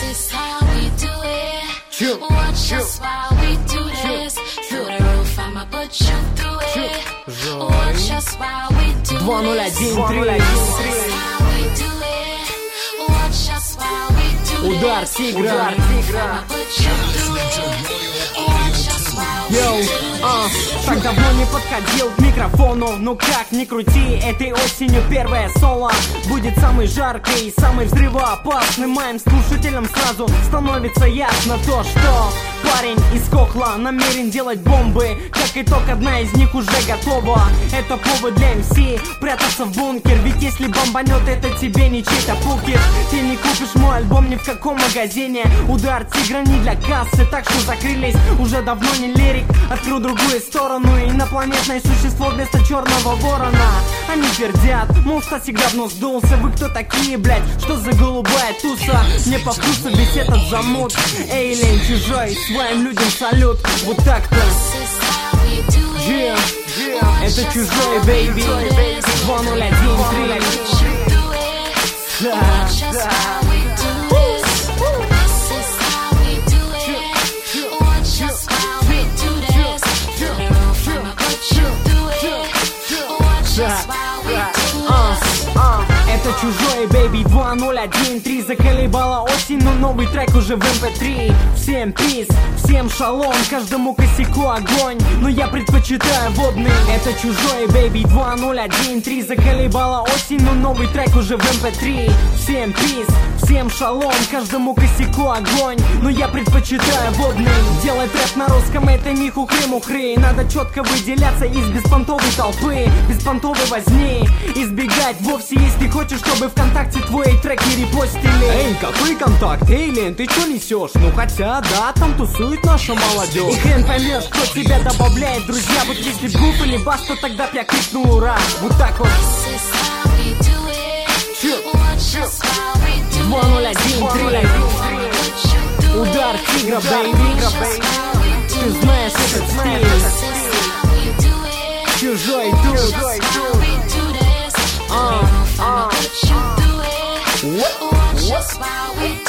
is how we do it. Watch us while we do this. Through the roof, I'ma put you through it. Watch us while we do this. 2-0-1-3. This is how we do it. Watch us while we do this. Удар тигра. I'ma put you through it. Watch us while we do this. Так давно не подходил к микрофону. Ну как ни крути, этой осенью первое соло будет самый жаркий, самый взрывоопасный. Моим слушателям сразу становится ясно то, что парень из Кохла намерен делать бомбы. Как итог, одна из них уже готова. Это повод для МС прятаться в бункер. Ведь если бомбанет, это тебе не чей-то пукер. Ты не купишь мой альбом ни в каком магазине. Удар тигра не для кассы, так что закрылись. Уже давно не лирик, открыл другую сторону. Инопланетное существо вместо черного ворона. Они твердят, мол, Стасик давно сдулся. Вы кто такие, блять? Что за голубая туса? Мне по вкусу весь этот замут. Эйлин чужой, своим людям салют. Вот так-то. Это чужой, бейби. 2-0-1-3. Это чужой, бейби, 2-0-1-3. Заколебала осень, но новый трек уже в MP3. Всем пиз, всем шалом, каждому косяку огонь, но я предпочитаю водный. Это чужой, бейби, 2-0-1-3. Заколебала осень, но новый трек уже в MP3. Всем пиз, всем шалом, каждому косяку огонь, но я предпочитаю водный. Делать рэп на русском — это не хухры-мухры. Надо четко выделяться из беспонтовой толпы, беспонтовой возни. Избегать вовсе, если хочешь, чтобы ВКонтакте твои треки репостили. Эй, какой контакт? Эйлин, ты чё несешь? Ну хотя, да, там тусует наша молодежь. И хрен поймешь, кто тебя добавляет, друзья. Вот если Гуф или Бас, то тогда б я крикнул ура. Вот так вот. 2-0-1-3. Удар тигра, бейби. Ты знаешь этот стиль. Чужой тут. Watch us while we